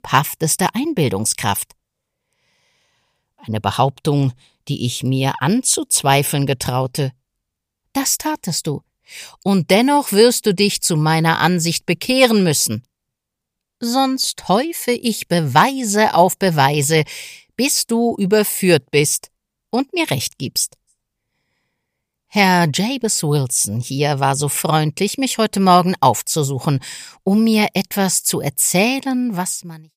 lebhafteste Einbildungskraft. Eine Behauptung, die ich mir anzuzweifeln getraute. Das tatest du, und dennoch wirst du dich zu meiner Ansicht bekehren müssen. Sonst häufe ich Beweise auf Beweise, bis du überführt bist und mir Recht gibst. Herr Jabez Wilson hier war so freundlich, mich heute Morgen aufzusuchen, um mir etwas zu erzählen, was man